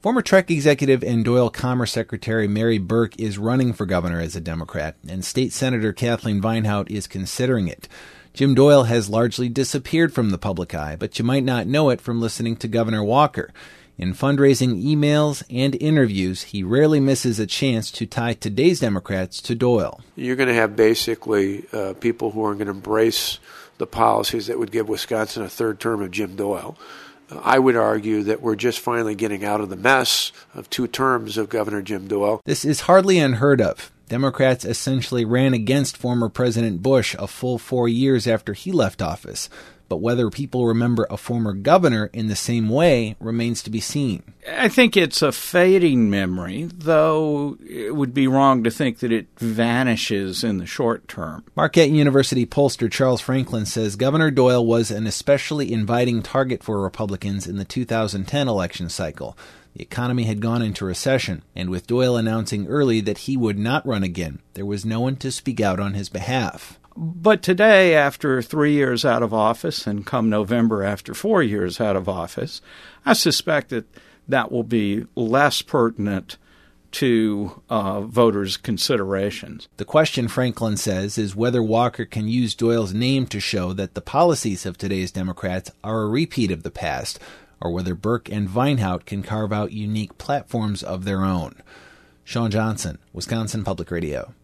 Former Trek executive and Doyle Commerce Secretary Mary Burke is running for governor as a Democrat, and State Senator Kathleen Vinehout is considering it. Jim Doyle has largely disappeared from the public eye, but you might not know it from listening to Governor Walker. In fundraising emails and interviews, he rarely misses a chance to tie today's Democrats to Doyle. You're going to have basically people who are going to embrace the policies that would give Wisconsin a third term of Jim Doyle. I would argue that we're just finally getting out of the mess of 2 terms of Governor Jim Doyle. This is hardly unheard of. Democrats essentially ran against former President Bush a full 4 years after he left office. But whether people remember a former governor in the same way remains to be seen. I think it's a fading memory, though it would be wrong to think that it vanishes in the short term. Marquette University pollster Charles Franklin says Governor Doyle was an especially inviting target for Republicans in the 2010 election cycle. The economy had gone into recession, and with Doyle announcing early that he would not run again, there was no one to speak out on his behalf. But today, after 3 years out of office, and come November after 4 years out of office, I suspect that will be less pertinent to voters' considerations. The question, Franklin says, is whether Walker can use Doyle's name to show that the policies of today's Democrats are a repeat of the past, or whether Burke and Vinehout can carve out unique platforms of their own. Sean Johnson, Wisconsin Public Radio.